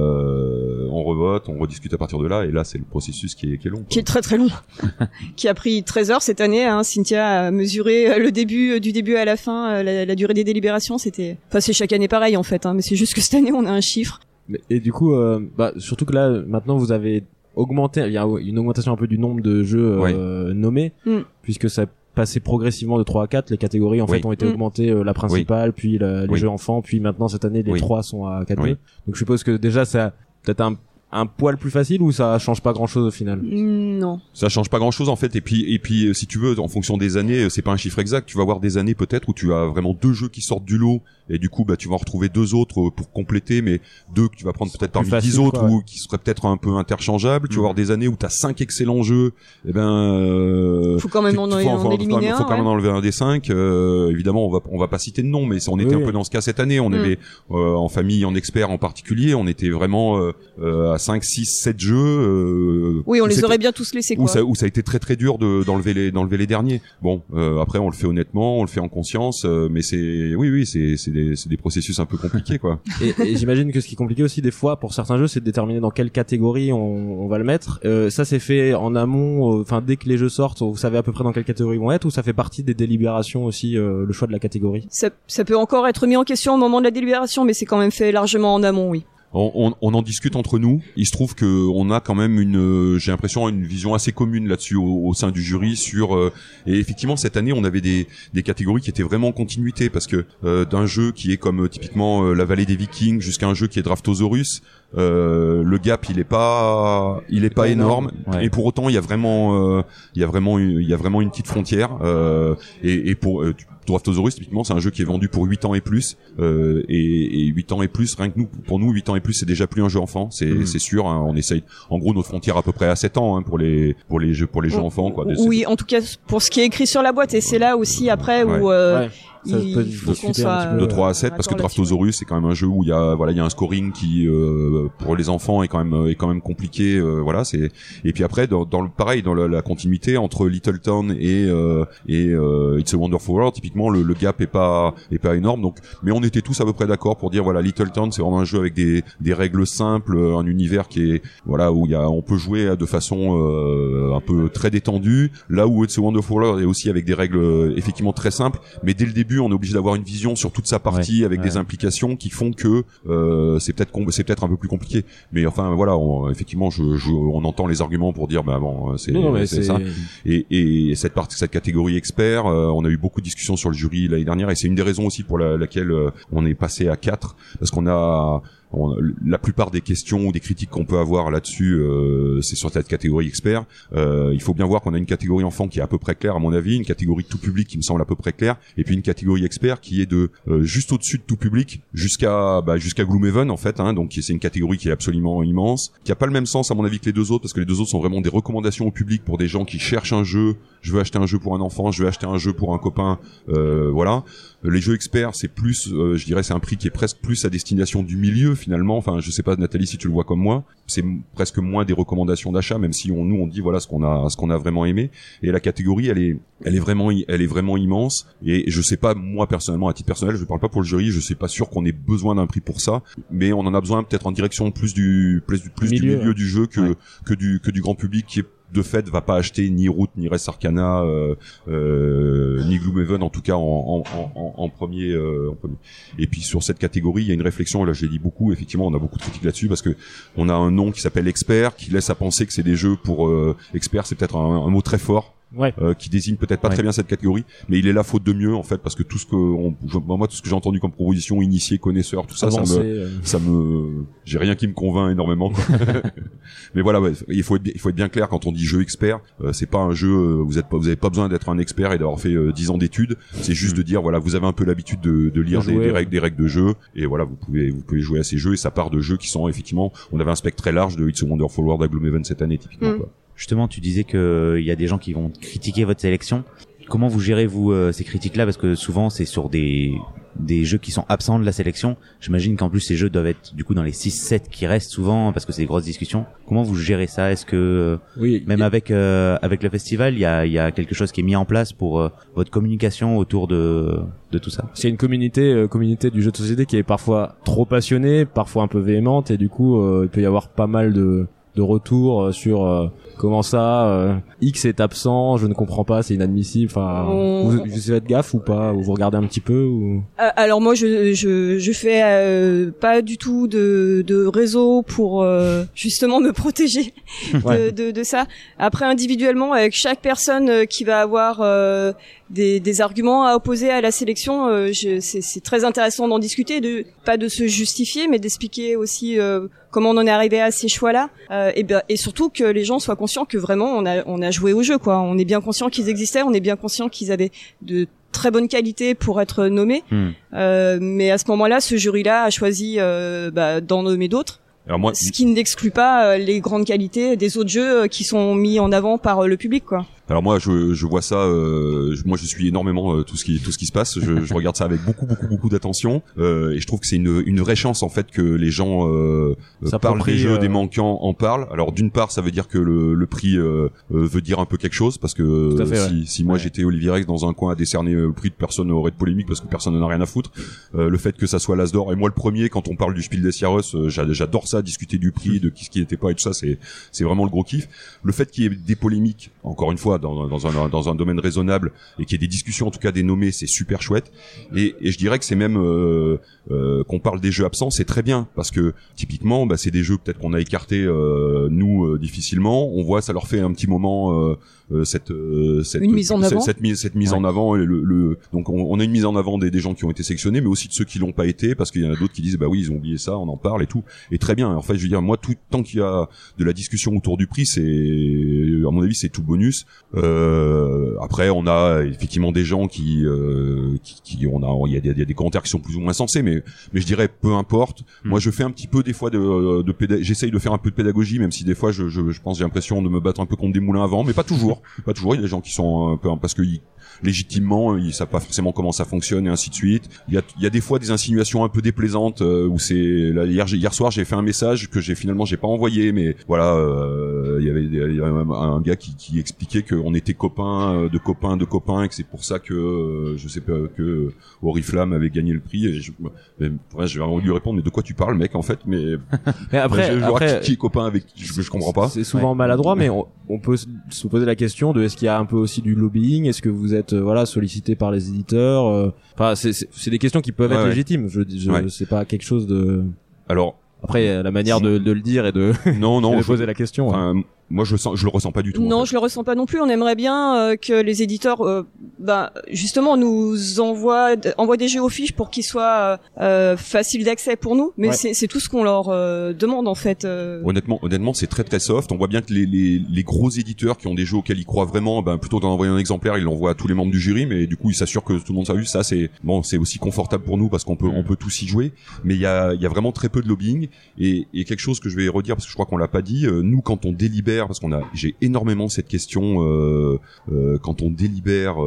Euh, on revote, on rediscute à partir de là. Et là, c'est le processus qui est, qui est long. Quoi. Qui est très très long. Qui a pris treize heures cette année. Hein. Cynthia a mesuré le début, du début à la fin, la, la durée des délibérations. C'était, enfin, c'est chaque année pareil en fait. Hein, mais c'est juste que cette année, on a un chiffre. Et du coup, euh, bah, surtout que là, maintenant, vous avez augmenté, il y a une augmentation un peu du nombre de jeux euh, ouais. nommés, mm. puisque ça passé progressivement de trois à quatre. Les catégories, en oui. fait, ont été mm. augmentées. Euh, la principale, oui. puis la, les oui. jeux enfants, puis maintenant, cette année, les oui. trois sont à quatre oui. jeux. Donc, je suppose que déjà, ça peut-être un un poil plus facile ou ça change pas grand chose au final? Non. Ça change pas grand chose en fait, et puis et puis si tu veux, en fonction des années, c'est pas un chiffre exact, tu vas avoir des années peut-être où tu as vraiment deux jeux qui sortent du lot et du coup bah tu vas en retrouver deux autres pour compléter, mais deux que tu vas prendre peut-être parmi dix autres quoi, ouais. ou qui seraient peut-être un peu interchangeables. Mmh. Tu vas avoir des années où tu as cinq excellents jeux, et ben euh, faut quand même en, faut, en, en éliminer faut, faut un, quand ouais. même enlever un des cinq. Euh, évidemment, on va on va pas citer de nom, mais on était oui. un peu dans ce cas cette année. On mmh. avait euh, en famille, en expert en particulier, on était vraiment euh, euh, à cinq, six, sept jeux. Euh, oui, on les aurait bien tous laissés. Quoi. Où ça, où ça a été très très dur de d'enlever les d'enlever les derniers. Bon, euh, après on le fait honnêtement, on le fait en conscience, euh, mais c'est oui oui c'est c'est des c'est des processus un peu compliqués quoi. Et, et j'imagine que ce qui est compliqué aussi des fois pour certains jeux, c'est de déterminer dans quelle catégorie on, on va le mettre. Euh, ça c'est fait en amont, enfin euh, dès que les jeux sortent, vous savez à peu près dans quelle catégorie ils vont être, ou ça fait partie des délibérations aussi euh, le choix de la catégorie. Ça ça peut encore être mis en question au moment de la délibération, mais c'est quand même fait largement en amont, oui. On, on, on en discute entre nous. Il se trouve que on a quand même une, j'ai l'impression, une vision assez commune là-dessus au, au sein du jury sur. Euh, et effectivement, cette année, on avait des, des catégories qui étaient vraiment en continuité parce que euh, d'un jeu qui est comme euh, typiquement euh, la Vallée des Vikings jusqu'à un jeu qui est Draftosaurus, euh, le gap il est pas, il est pas énorme. énorme. Ouais. Et pour autant, il y a vraiment, euh, il y a vraiment, une, il y a vraiment une petite frontière. Euh, et, et pour euh, Draftosaurus, typiquement, c'est un jeu qui est vendu pour huit ans et plus, euh, et, et huit ans et plus, rien que nous, pour nous, huit ans et plus, c'est déjà plus un jeu enfant, c'est, mmh. c'est sûr, hein, on essaye, en gros, notre frontière à peu près à sept ans, hein, pour les, pour les jeux, pour les jeux oh, enfants, quoi. Oui, en tout cas, pour ce qui est écrit sur la boîte, et c'est là aussi après ouais. où, euh, ouais. Ça il peut faut qu'on soit de trois à sept parce que Draftosaurus c'est quand même un jeu où il y a voilà il y a un scoring qui euh, pour les enfants est quand même est quand même compliqué euh, voilà c'est et puis après dans, dans le pareil dans la, la continuité entre Littleton et euh, et euh, It's a Wonderful World typiquement le, le gap est pas est pas énorme donc mais on était tous à peu près d'accord pour dire voilà Littleton c'est vraiment un jeu avec des des règles simples un univers qui est voilà où il y a on peut jouer de façon euh, un peu très détendue là où It's a Wonderful World est aussi avec des règles effectivement très simples mais dès le début on est obligé d'avoir une vision sur toute sa partie ouais, avec ouais. des implications qui font que euh, c'est peut-être c'est peut-être un peu plus compliqué mais enfin voilà on, effectivement je, je on entend les arguments pour dire bah bon c'est, non, c'est, c'est ça et, et cette partie cette catégorie expert euh, on a eu beaucoup de discussions sur le jury l'année dernière et c'est une des raisons aussi pour la, laquelle euh, on est passé à quatre parce qu'on a on, la plupart des questions ou des critiques qu'on peut avoir là-dessus, euh, c'est sur cette catégorie expert. Euh, il faut bien voir qu'on a une catégorie enfant qui est à peu près claire à mon avis, une catégorie tout public qui me semble à peu près claire, et puis une catégorie expert qui est de euh, juste au-dessus de tout public jusqu'à bah, jusqu'à Gloomhaven en fait. Hein, donc c'est une catégorie qui est absolument immense, qui a pas le même sens à mon avis que les deux autres, parce que les deux autres sont vraiment des recommandations au public pour des gens qui cherchent un jeu. Je veux acheter un jeu pour un enfant, je veux acheter un jeu pour un copain, euh, voilà. Les jeux experts, c'est plus, euh, je dirais, c'est un prix qui est presque plus à destination du milieu finalement. Enfin, je sais pas, Nathalie, si tu le vois comme moi, c'est m- presque moins des recommandations d'achat, même si on, nous, on dit voilà ce qu'on a, ce qu'on a vraiment aimé. Et la catégorie, elle est, elle est vraiment, elle est vraiment immense. Et je sais pas, moi personnellement, à titre personnel, je parle pas pour le jury, je suis pas sûr qu'on ait besoin d'un prix pour ça, mais on en a besoin peut-être en direction plus du, plus du, plus Milieu, du milieu ouais. du jeu que Ouais. que du que du grand public qui est de fait va pas acheter ni Root ni Res Arcana euh, euh, ni Gloomhaven en tout cas en, en, en, en premier euh, en premier. Et puis sur cette catégorie il y a une réflexion, là je l'ai dit beaucoup, effectivement on a beaucoup de critiques là-dessus parce que on a un nom qui s'appelle expert qui laisse à penser que c'est des jeux pour euh, expert, c'est peut-être un, un mot très fort. Ouais. Euh, qui désigne peut-être pas Ouais. très bien cette catégorie, mais il est là faute de mieux en fait parce que tout ce que on, je, moi tout ce que j'ai entendu comme proposition, initié, connaisseur, tout ça, Avancé, ça me, euh. ça me, j'ai rien qui me convainc énormément. Quoi. Mais voilà, ouais, il faut être, il faut être bien clair quand on dit jeu expert, euh, c'est pas un jeu, euh, vous êtes pas, vous avez pas besoin d'être un expert et d'avoir fait euh, dix ans d'études, c'est juste Mm. de dire voilà, vous avez un peu l'habitude de, de lire De des, jouer, des ouais. règles, des règles de jeu et voilà, vous pouvez, vous pouvez jouer à ces jeux et ça part de jeux qui sont effectivement, on avait un spectre très large de It's a Wonderful World à Gloomhaven cette année typiquement. Mm. Quoi. Justement, tu disais que il y a des gens qui vont critiquer votre sélection. Comment vous gérez vous euh, ces critiques-là, parce que souvent c'est sur des des jeux qui sont absents de la sélection. J'imagine qu'en plus ces jeux doivent être du coup dans les six sept qui restent souvent parce que c'est des grosses discussions. Comment vous gérez ça? Est-ce que euh, Oui. même avec euh, avec le festival, il y a il y a quelque chose qui est mis en place pour euh, votre communication autour de de tout ça? C'est une communauté, euh, communauté du jeu de société qui est parfois trop passionnée, parfois un peu véhémente, et du coup, euh, il peut y avoir pas mal de de retours euh, sur euh, comment ça euh, X est absent, je ne comprends pas, c'est inadmissible. Enfin, On- vous, vous faites gaffe ou pas, ou vous regardez un petit peu ou... Euh, Alors moi je je je fais euh, pas du tout de de réseau pour euh, justement me protéger Ouais. de, de de ça. Après individuellement avec chaque personne euh, qui va avoir euh, des des arguments à opposer à la sélection, euh, je, c'est c'est très intéressant d'en discuter, de pas de se justifier mais d'expliquer aussi euh, comment on en est arrivé à ces choix-là euh, et ben et surtout que les gens soient conscients que vraiment on a on a joué au jeu quoi. On est bien conscient qu'ils existaient, on est bien conscient qu'ils avaient de très bonne qualité pour être nommés. Hmm. Euh, mais à ce moment-là, ce jury-là a choisi euh, bah, d'en nommer d'autres, Alors moi, ce qui n'exclut pas euh, les grandes qualités des autres jeux euh, qui sont mis en avant par euh, le public, quoi. Alors moi je, je vois ça, euh, je- moi je suis énormément euh, tout ce qui tout ce qui se passe. Je, je regarde ça avec beaucoup beaucoup beaucoup d'attention euh, et je trouve que c'est une une vraie chance en fait que les gens euh, euh, Ça parlent approprie, des jeux, euh, des manquants, en parlent. Alors d'une part ça veut dire que le, le prix euh, euh, veut dire un peu quelque chose parce que Tout à fait, si ouais. si moi Ouais. j'étais Olivier Rex dans un coin à décerner le prix, de personne n'aurait de polémique parce que personne n'en a rien à foutre. Euh, le fait que ça soit l'Asdor et moi le premier quand on parle du Spiel des Jahres, euh, j'a- j'adore ça, discuter du prix, de qui ce qui n'était pas et tout ça, c'est c'est vraiment le gros kiff. Le fait qu'il y ait des polémiques, encore une fois dans dans un dans un domaine raisonnable et qu'il y ait des discussions en tout cas des nommés, c'est super chouette. Et, et je dirais que c'est même euh, euh, qu'on parle des jeux absents, c'est très bien parce que typiquement bah, c'est des jeux peut-être qu'on a écartés euh, nous euh, difficilement. On voit ça leur fait un petit moment euh, euh, cette, euh, cette Une mise en cette, avant. cette mise cette mise Ouais. en avant et le, le donc on, on a une mise en avant des, des gens qui ont été sélectionnés mais aussi de ceux qui l'ont pas été parce qu'il y en a d'autres qui disent bah oui ils ont oublié ça, on en parle et tout et très bien. En fait je veux dire moi tout tant qu'il y a de la discussion autour du prix c'est à mon avis c'est tout bonus. Euh, après on a effectivement des gens qui euh, qui, qui on a il y a, des- il y a des commentaires qui sont plus ou moins sensés mais mais je dirais peu importe. Mm. Moi je fais un petit peu des fois de, de péda- j'essaye de faire un peu de pédagogie même si des fois je je, je pense j'ai l'impression de me battre un peu contre des moulins à vent mais pas toujours pas toujours. Il y a des gens qui sont un peu parce que ils, légitimement ils savent pas forcément comment ça fonctionne et ainsi de suite. Il y a il y a des fois des insinuations un peu déplaisantes euh, où c'est là, hier j'ai- hier soir j'ai fait un message que j'ai finalement j'ai pas envoyé mais voilà euh, il y avait des- il y a un, un gars qui, qui expliquait qu'on était copains euh, de copains de copains et que c'est pour ça que euh, je sais pas que Oriflamme avait gagné le prix et je mais, ouais, j'ai envie de lui répondre mais de quoi tu parles mec en fait mais Mais après, je, je vois après qui, qui est copain avec je, je comprends pas. c'est souvent maladroit, mais on, on peut se- se poser la question de est-ce qu'il y a un peu aussi du lobbying, est-ce que vous êtes euh, voilà sollicité par les éditeurs, euh, enfin c'est c'est c'est des questions qui peuvent Ouais, être ouais. légitimes. Je, je Ouais. c'est pas quelque chose de. Alors Après la manière de, de le dire et de, non et non de je- poser la question. ouais. Enfin, moi je le sens, je le ressens pas du tout. Non, en fait. je le ressens pas non plus. On aimerait bien euh, que les éditeurs, euh, bah, justement, nous envoient, envoient des jeux aux fiches pour qu'ils soient euh, faciles d'accès pour nous. Mais Ouais. c'est, c'est tout ce qu'on leur euh, demande en fait. Euh... Honnêtement, honnêtement, c'est très très soft. On voit bien que les, les, les gros éditeurs qui ont des jeux auxquels ils croient vraiment, ben plutôt d'en envoyer un exemplaire, ils l'envoient à tous les membres du jury, mais du coup ils s'assurent que tout le monde a vu. Ça, c'est bon, c'est aussi confortable pour nous parce qu'on peut on peut tous y jouer. Mais il y a il y a vraiment très peu de lobbying et, et quelque chose que je vais redire parce que je crois qu'on l'a pas dit. Euh, nous, quand on délibère, parce qu'on a, j'ai énormément cette question euh, euh, quand on délibère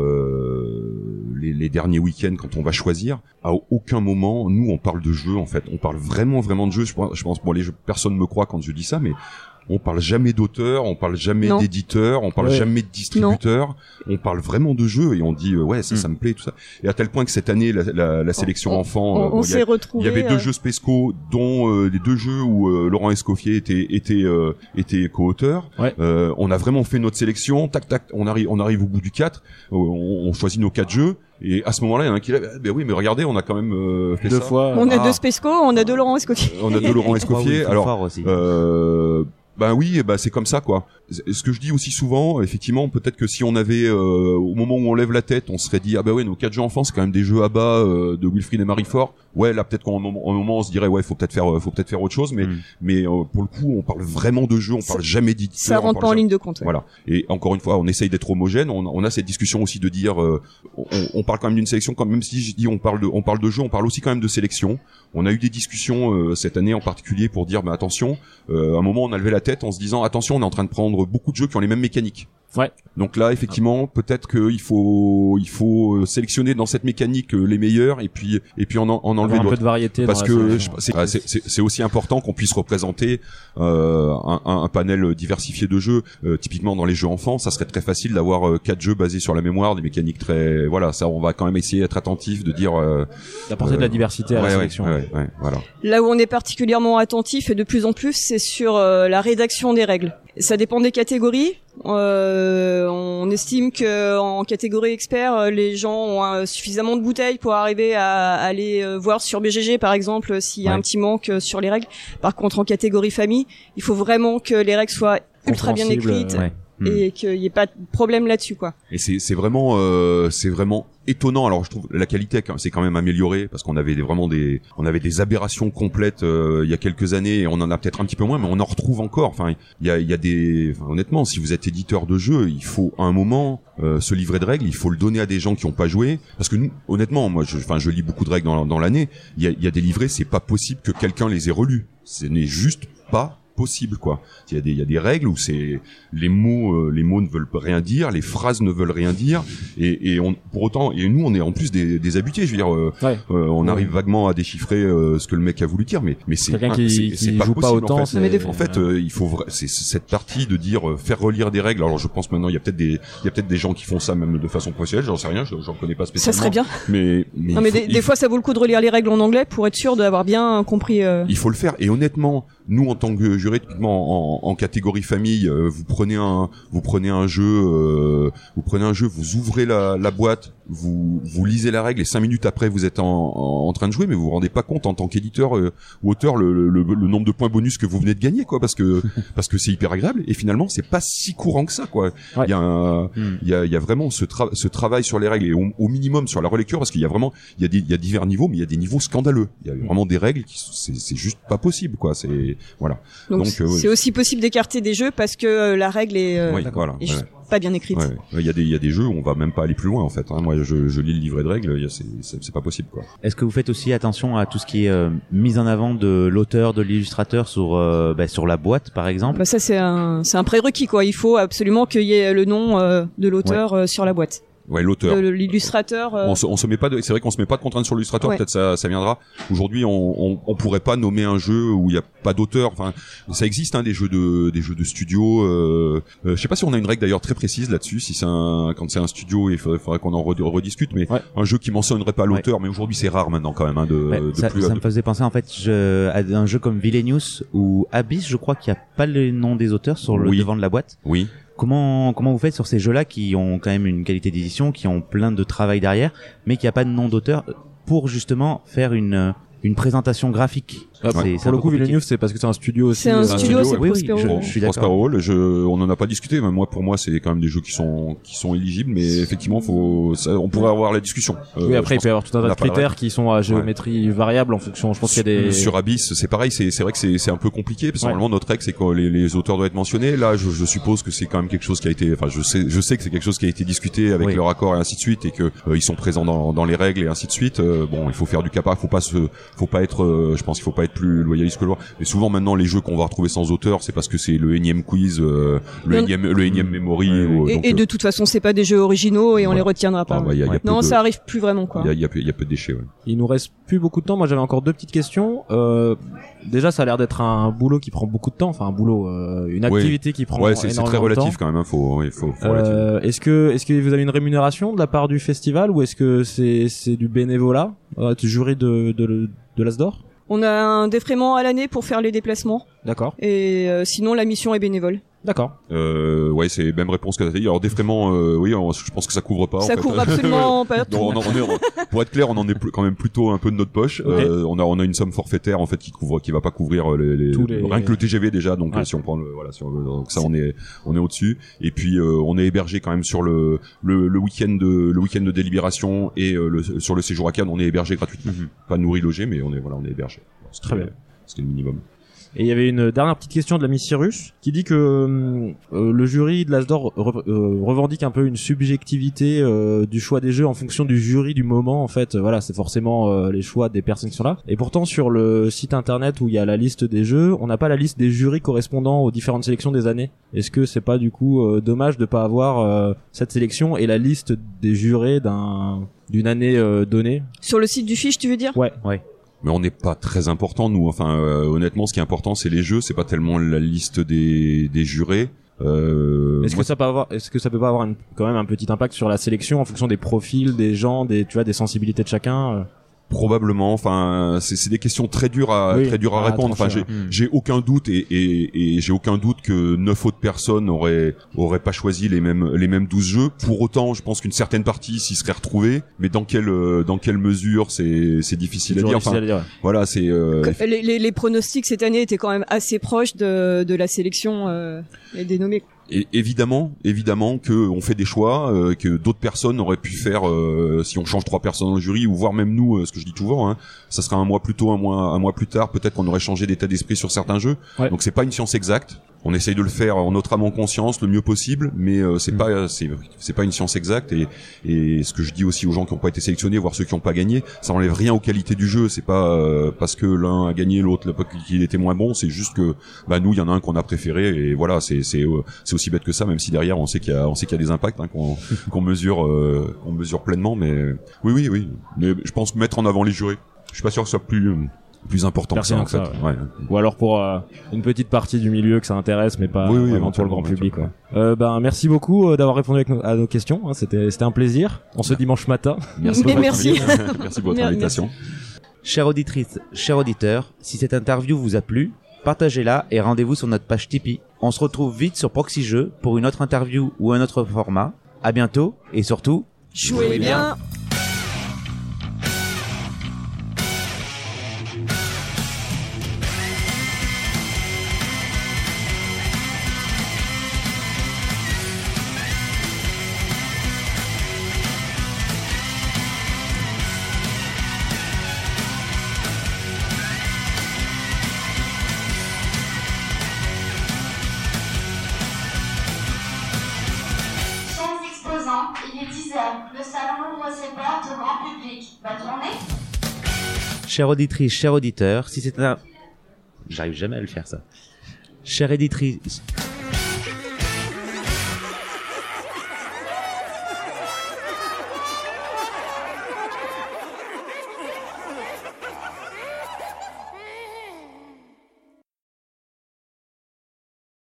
euh, les, les derniers week-ends, quand on va choisir, à aucun moment nous on parle de jeu en fait. On parle vraiment vraiment de jeu. Je pense, je pense bon les jeux, personne me croit quand je dis ça, mais on parle jamais d'auteur, on parle jamais Non. d'éditeur, on parle Ouais. jamais de distributeur, on parle vraiment de jeu et on dit euh, ouais ça, Mm. ça me plaît tout ça. Et à tel point que cette année la, la, la sélection On- enfant, on euh, on bon, il y, s'est a- retrouvés. il y avait deux euh, jeux Spesco, dont euh, les deux jeux où euh, Laurent Escoffier était était euh, était co-auteur. Ouais. Euh, on a vraiment fait notre sélection, tac tac, on arrive on arrive au bout du quatre, euh, on, on choisit nos quatre jeux. Et à ce moment-là, il y en a un qui lève, ah, ben oui, mais regardez, on a quand même euh, fait Deux ça. fois. On a Ah. deux Spesco, on a deux Laurent Escoffier. On a deux Laurent Escoffier. Alors, fort aussi. euh, ben oui, ben c'est comme ça quoi. Ce que je dis aussi souvent, effectivement, peut-être que si on avait euh, au moment où on lève la tête, on serait dit ah ben ouais, nos quatre jeux enfants c'est quand même des jeux à bas euh, de Wilfried et Marie Fort. Ouais, là peut-être qu'en un moment, un moment on se dirait ouais, faut peut-être faire faut peut-être faire autre chose, mais Mm. mais euh, pour le coup, on parle vraiment de jeux, on Ça- parle jamais d'éditeur. Ça on rentre parle pas en jamais- ligne de compte. ouais. Voilà. Et encore une fois, on essaye d'être homogène. On, on a cette discussion aussi de dire, euh, on, on parle quand même d'une sélection. Quand même si je dis on parle de, on parle de jeu, on parle aussi quand même de sélection. On a eu des discussions euh, cette année en particulier pour dire, mais attention. Euh, à un moment, on a levé la tête en se disant, attention, on est en train de prendre beaucoup de jeux qui ont les mêmes mécaniques. Ouais. Donc là, effectivement, peut-être qu'il faut, il faut sélectionner dans cette mécanique euh, les meilleurs et puis et puis en, en enlever Avoir un peu d'autres. de variété Parce dans que la je- sélection. c'est, ah, c'est, c'est- c'est aussi important qu'on puisse représenter euh, un, un- un panel diversifié de jeux. Euh, typiquement dans les jeux enfants, ça serait très facile d'avoir euh, quatre jeux basés sur la mémoire, des mécaniques très, voilà, ça on va quand même essayer d'être attentif, de dire euh, D'apporter de la euh, diversité à ouais, la ouais, sélection. ouais, ouais, ouais, voilà. Là où on est particulièrement attentif et de plus en plus, c'est sur euh, la rédaction des règles. Ça dépend des catégories. Euh, on estime que en catégorie expert, euh, les gens ont euh, suffisamment de bouteilles pour arriver à, à aller euh, voir sur B G G par exemple s'il y a Ouais. un petit manque euh, sur les règles. Par contre, en catégorie famille, il faut vraiment que les règles soient ultra bien Compréhensible, écrites Ouais. Mm. et qu'il n'y ait pas de problème là-dessus, quoi. Et c'est c'est vraiment euh, c'est vraiment étonnant. Alors je trouve la qualité s'est quand même améliorée parce qu'on avait des, vraiment des on avait des aberrations complètes euh, il y a quelques années et on en a peut-être un petit peu moins, mais on en retrouve encore. Enfin il y a il y a des enfin, honnêtement, si vous êtes éditeur de jeux, il faut à un moment euh, se livrer de règles, il faut le donner à des gens qui ont pas joué parce que nous honnêtement, moi je enfin je lis beaucoup de règles dans dans l'année, il y a il y a des livrets, c'est pas possible que quelqu'un les ait relus. Ce n'est juste pas possible quoi. Il y a des il y a des règles où c'est les mots euh, les mots ne veulent rien dire, les phrases ne veulent rien dire et et on pour autant et nous on est en plus des des habitués, je veux dire euh, Ouais. euh, on Ouais. arrive vaguement à déchiffrer euh, ce que le mec a voulu dire mais mais c'est Quelqu'un un- qui, c'est qui c'est pas joue pas possible, autant, en fait. c'est- Mais des fois- En fait, euh, il faut vra- c'est c'est cette partie de dire euh, faire relire des règles. Alors je pense maintenant il y a peut-être des il y a peut-être des gens qui font ça même de façon professionnelle, j'en sais rien, je- j'en connais pas Ça spécialement. serait bien. Mais mais, Non, il mais faut- des, il des faut- fois, ça vaut le coup de relire les règles en anglais pour être sûr d'avoir bien compris. Euh... il faut le faire. Et honnêtement, nous en tant que jury, typiquement en, en catégorie famille, euh, vous prenez un, vous prenez un jeu, euh, vous prenez un jeu, vous ouvrez la, la boîte, vous, vous lisez la règle et cinq minutes après vous êtes en, en, en train de jouer, mais vous vous rendez pas compte en tant qu'éditeur euh, ou auteur le, le, le, le nombre de points bonus que vous venez de gagner, quoi, parce que parce que c'est hyper agréable. Et finalement, c'est pas si courant que ça, quoi. Il Ouais. y a un, Mm. il y a, il y a vraiment ce, tra- ce travail sur les règles et au, au minimum sur la relecture, parce qu'il y a vraiment, il y a des, il y a divers niveaux, mais il y a des niveaux scandaleux. Il y a vraiment des règles qui, sont- c'est, c'est juste pas possible, quoi. C'est voilà. Donc, Donc, c'est euh, ouais. c'est aussi possible d'écarter des jeux parce que euh, la règle est, euh, Oui, voilà. est juste ouais. pas bien écrite. Ouais, ouais. Il y a des, il y a des jeux où on va même pas aller plus loin, en fait. Hein. Moi, je, je lis le livret de règles, il y a- c'est, c'est, c'est pas possible, quoi. Est-ce que vous faites aussi attention à tout ce qui est euh, mise en avant de l'auteur, de l'illustrateur sur euh, bah, sur la boîte par exemple? Bah ça c'est un c'est un prérequis quoi. Il faut absolument qu'il y ait le nom euh, de l'auteur euh, sur la boîte. Ouais, l'auteur. Le- L'illustrateur. euh, On se, on se met pas de, c'est vrai qu'on se met pas de contraintes sur l'illustrateur, Ouais. peut-être ça, ça viendra. Aujourd'hui, on, on, on pourrait pas nommer un jeu où il y a pas d'auteur. Enfin, ça existe, hein, des jeux de, des jeux de studio. Euh, euh, je sais pas si on a une règle d'ailleurs très précise là-dessus. Si c'est un, quand c'est un studio, il faudrait, faudrait qu'on en re- rediscute. Mais Ouais. un jeu qui mentionnerait pas l'auteur, mais aujourd'hui c'est rare maintenant quand même, hein, de, Ouais, de ça, plus. ça de- me faisait penser en fait je, à un jeu comme Villainous ou Abyss, je crois qu'il n'y a pas le nom des auteurs sur le Oui. devant de la boîte. Oui. Comment comment vous faites sur ces jeux-là qui ont quand même une qualité d'édition, qui ont plein de travail derrière, mais qui a pas de nom d'auteur pour justement faire une une présentation graphique Ah, c'est- pour c'est un le peu coup, compliqué. Villeneuve, c'est parce que c'est un studio aussi. C'est un euh, studio, c'est oui, oui, Prospero. je, Ouais. je suis Prospero d'accord. Hall, je, on en a pas discuté, mais moi pour moi c'est quand même des jeux qui sont qui sont éligibles, mais effectivement faut, ça, on pourrait avoir la discussion. Euh, Oui, après, il je peut y avoir tout un on tas a de pas le critères qui sont à géométrie variable en fonction. Je pense qu'il y a des. Sur Abyss, c'est pareil, c'est c'est vrai que c'est c'est un peu compliqué parce que Ouais. normalement notre règle c'est que les, les auteurs doivent être mentionnés. Là, je, je suppose que c'est quand même quelque chose qui a été, enfin je sais je sais que c'est quelque chose qui a été discuté avec Oui. leur accord et ainsi de suite et que euh, ils sont présents dans dans les règles et ainsi de suite. Euh, bon, il faut faire du capa, faut pas se, faut pas être, euh, je pense qu'il faut pas être plus loyaliste que le loi. Mais souvent maintenant les jeux qu'on va retrouver sans auteur, c'est parce que c'est le énième quiz, euh, le Non. énième le énième memory. Ouais, ou- Et, donc, et euh, de toute façon, c'est pas des jeux originaux et on Voilà. les retiendra pas. ah, bah, il y a, il y a peu Non, de- ça arrive plus vraiment, quoi. il y a, il y a peu- il y a peu de déchets. Ouais. Il nous reste plus beaucoup de temps. Moi, j'avais encore deux petites questions. Euh, déjà, ça a l'air d'être un boulot qui prend beaucoup de temps. Enfin, un boulot, euh, une Oui. activité qui prend Ouais, c'est c'est très énormément de temps. relatif quand même. Hein, faut, ouais, faut, faut relativiser. Euh, est-ce que est-ce que vous avez une rémunération de la part du festival ou est-ce que c'est c'est du bénévolat, euh, du jury de de de l'Asdor? On a un défraiement à l'année pour faire les déplacements D'accord, et euh, sinon la mission est bénévole. d'accord. Euh, ouais, c'est même réponse que t'as dit. Alors défraiement, euh, oui, on- je pense que ça couvre pas. Ça en fait. couvre absolument pas tout. Non, on en- on est, pour être clair, on en est plus- quand même plutôt un peu de notre poche. Ok. Euh, on a on a une somme forfaitaire en fait qui couvre, qui va pas couvrir les, les, Tous les- rien que le T G V déjà. Donc Ouais. euh, si on prend le, voilà, si on veut- donc ça on est on est au dessus. Et puis euh, on est hébergé quand même sur le le, le week-end de le week-end de délibération et euh, le, sur le séjour à Cannes, on est hébergé gratuitement. Pas nourri logé, mais on est voilà, on est hébergé. Ce qui Très est- bien. Ce qui est le minimum. Et il y avait une dernière petite question de la Miss Cyrus qui dit que euh, le jury de l'Asdor re- euh, revendique un peu une subjectivité euh, du choix des jeux en fonction du jury du moment. En fait, Euh, voilà, c'est forcément euh, les choix des personnes qui sont là. Et pourtant, sur le site internet où il y a la liste des jeux, on n'a pas la liste des jurys correspondant aux différentes sélections des années. Est-ce que c'est pas du coup euh, dommage de pas avoir euh, cette sélection et la liste des jurés d'un d'une année euh, donnée? Sur le site du fiche, tu veux dire? Ouais. Mais on n'est pas très important nous. Enfin, euh, honnêtement, ce qui est important, c'est les jeux. C'est pas tellement la liste des des jurés. Euh, Est-ce moi, que ça peut avoir, est-ce que ça peut pas avoir une- quand même un petit impact sur la sélection en fonction des profils des gens, des, tu vois, des sensibilités de chacun? euh probablement. Enfin, c'est c'est des questions très dures à Oui, très dures à à répondre. Enfin, trancher, j'ai Hmm. j'ai aucun doute et et, et j'ai aucun doute que neuf autres personnes auraient auraient pas choisi les mêmes les mêmes douze jeux. Pour autant, je pense qu'une certaine partie s'y serait retrouvée. Mais dans quelle euh, dans quelle mesure, c'est c'est difficile à Toujours dire. difficile Enfin, à dire, ouais. voilà, c'est euh, Que- Les, les, les pronostics cette année étaient quand même assez proches de, de la sélection euh, et des nommés. Et évidemment, évidemment que on fait des choix euh, que d'autres personnes auraient pu faire euh, si on change trois personnes dans le jury ou voire même nous, euh, ce que je dis souvent, hein, ça sera un mois plus tôt, un mois, un mois plus tard, peut-être qu'on aurait changé d'état d'esprit sur certains jeux. Ouais. Donc c'est pas une science exacte. On essaye de le faire en notre âme en conscience le mieux possible, mais euh, c'est Mm. pas c'est c'est pas une science exacte. Et et ce que je dis aussi aux gens qui n'ont pas été sélectionnés, voire ceux qui n'ont pas gagné, ça enlève rien aux qualités du jeu. C'est pas euh, parce que l'un a gagné, l'autre qu'il était moins bon. C'est juste que bah nous, il y en a un qu'on a préféré et voilà, c'est c'est euh, c'est aussi bête que ça. Même si derrière on sait qu'il y a on sait qu'il y a des impacts hein, qu'on qu'on mesure euh, qu'on mesure pleinement. Mais oui oui oui. Mais je pense que mettre en avant les jurés, je suis pas sûr que ce soit plus plus important que ça Pertinent en que fait. ça, Ouais. Ou alors pour euh, une petite partie du milieu que ça intéresse, mais pas Oui, oui, vraiment pour le grand éventuellement, public. Quoi. Euh, ben merci beaucoup euh, d'avoir répondu avec nos- à nos questions. Hein, c'était c'était un plaisir. En ce dimanche matin. Merci Mais pour votre merci. invitation. Merci pour votre Mer- invitation. Chère auditrice, cher auditeur, si cette interview vous a plu, partagez-la et rendez-vous sur notre page Tipeee. On se retrouve vite sur Proxy Jeux pour une autre interview ou un autre format. À bientôt et surtout, Jouez bien. Chers exposants, il est dix heures. Le salon ouvre ses portes au grand public. Bonne journée. chère auditrice, cher auditeur, si c'est un... J'arrive jamais à le faire ça. Chère éditrice...